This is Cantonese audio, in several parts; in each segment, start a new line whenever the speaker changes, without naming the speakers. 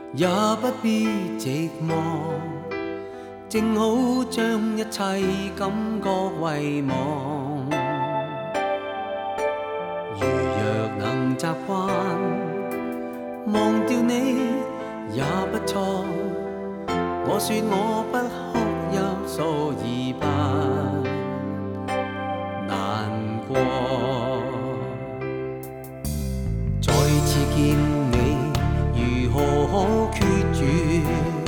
也不必寂寞，正好将一切感覺遺忘。如若能習慣，忘掉你也不錯。我說我不哭泣，所以不難過。再次見你，如何可決絕？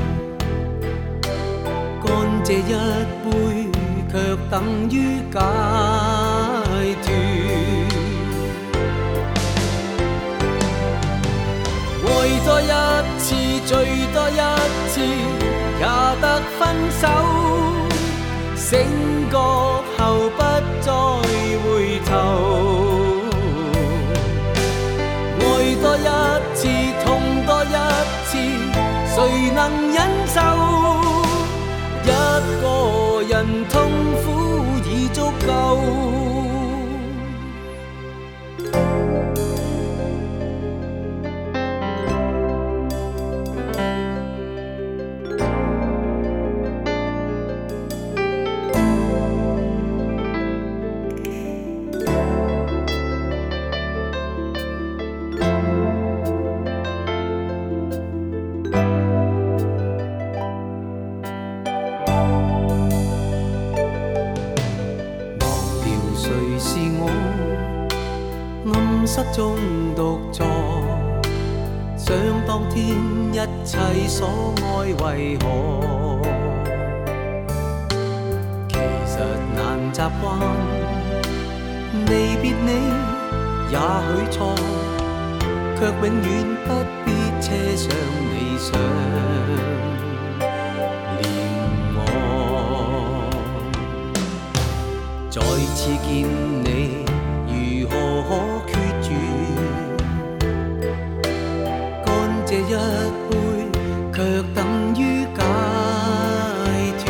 乾這一杯，卻等於解脫。愛多一次，醉多一次，也得分手。醒覺後不再回頭。愛多一次，痛多一次，誰能忍受？一個人痛苦已足夠。誰是我？暗室中獨坐，想當天一切所愛為何？其實難習慣，離別你也許錯，卻永遠不必車上理想。再次見你，如何可決絕？乾這一杯，卻等於解脫。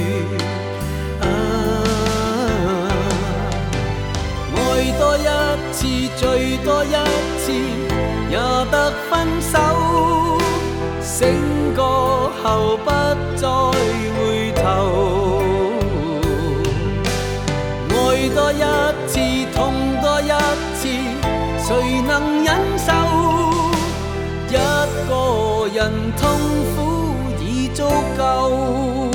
愛多一次，醉多一次，也得分手。醒覺後不再回頭。愛多一次，痛多一次，誰能忍受？一個人痛苦已足夠。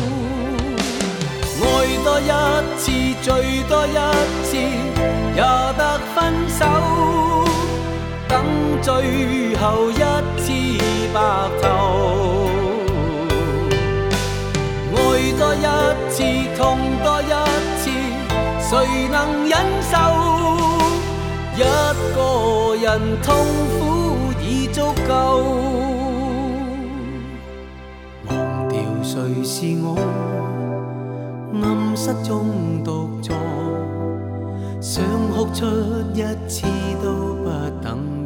愛多一次，醉多一次，也得分手。等最後一次白頭。愛多一次，痛多一次，誰能忍受？一個人痛苦已足夠。忘掉誰是我，暗室中獨坐，想哭出一次都不等。